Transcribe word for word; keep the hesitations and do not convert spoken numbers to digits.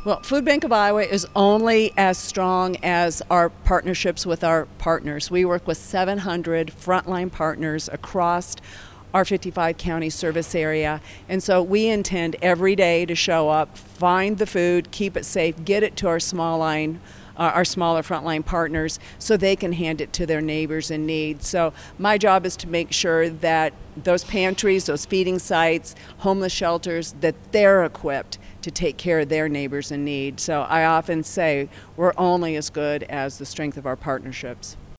Well, Food Bank of Iowa is only as strong as our partnerships with our partners. We work with seven hundred frontline partners across our fifty-five county service area, and so we intend every day to show up, find the food, keep it safe, get it to our small line Uh, our smaller frontline partners so they can hand it to their neighbors in need. So my job is to make sure that those pantries, those feeding sites, homeless shelters, that they're equipped to take care of their neighbors in need. So I often say we're only as good as the strength of our partnerships.